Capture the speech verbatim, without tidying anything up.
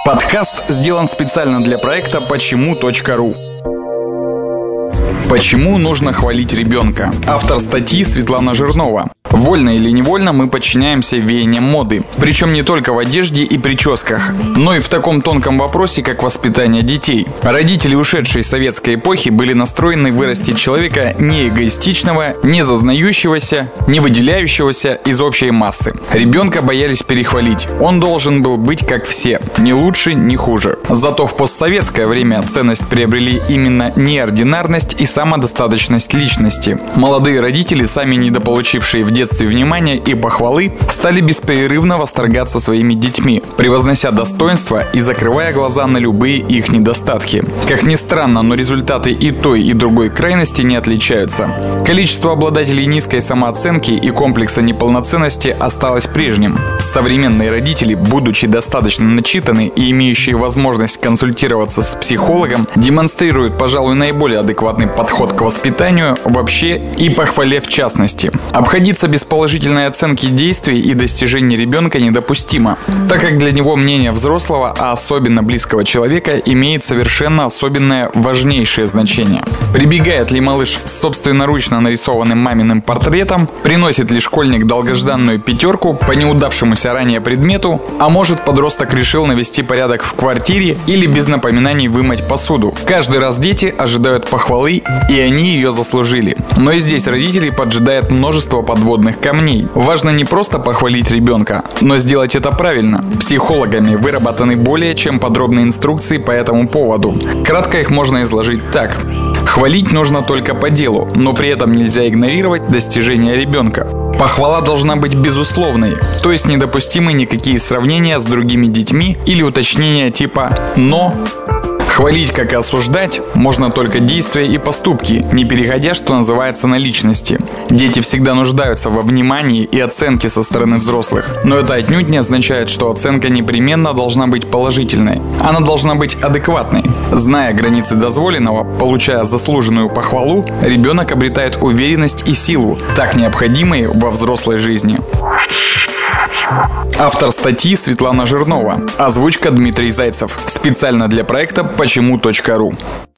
Подкаст сделан специально для проекта почему точка ру. Почему нужно хвалить ребенка? Автор статьи Светлана Жирнова. Вольно или невольно мы подчиняемся веяниям моды. Причем не только в одежде и прическах, но и в таком тонком вопросе, как воспитание детей. Родители ушедшей советской эпохи были настроены вырастить человека не эгоистичного, не зазнающегося, не выделяющегося из общей массы. Ребенка боялись перехвалить. Он должен был быть как все, ни лучше, ни хуже. Зато в постсоветское время ценность приобрели именно неординарность и самодостаточность личности. Молодые родители, сами недополучившие в детстве внимания и похвалы, стали беспрерывно восторгаться своими детьми, превознося достоинства и закрывая глаза на любые их недостатки. Как ни странно, но результаты и той, и другой крайности не отличаются. Количество обладателей низкой самооценки и комплекса неполноценности осталось прежним. Современные родители, будучи достаточно начитаны и имеющие возможность консультироваться с психологом, демонстрируют, пожалуй, наиболее адекватный подход к воспитанию вообще и похвале в частности. Обходиться без положительной оценки действий и достижений ребенка недопустимо, так как для него мнение взрослого, а особенно близкого человека, имеет совершенно особенное, важнейшее значение. Прибегает ли малыш с собственноручно нарисованным маминым портретом, приносит ли школьник долгожданную пятерку по неудавшемуся ранее предмету, а может, подросток решил навести порядок в квартире или без напоминаний вымыть посуду. Каждый раз дети ожидают похвалы, и они ее заслужили. Но и здесь родители поджидают множество подводных камней. Важно не просто похвалить ребенка, но сделать это правильно. Психологами выработаны более чем подробные инструкции по этому поводу. Кратко их можно изложить так. Хвалить нужно только по делу, но при этом нельзя игнорировать достижения ребенка. Похвала должна быть безусловной, то есть недопустимы никакие сравнения с другими детьми или уточнения типа «но». Хвалить, как и осуждать, можно только действия и поступки, не переходя, что называется, на личности. Дети всегда нуждаются во внимании и оценке со стороны взрослых, но это отнюдь не означает, что оценка непременно должна быть положительной. Она должна быть адекватной. Зная границы дозволенного, получая заслуженную похвалу, ребенок обретает уверенность и силу, так необходимые во взрослой жизни. Автор статьи Светлана Жирнова. Озвучка Дмитрий Зайцев. Специально для проекта почему точка ру.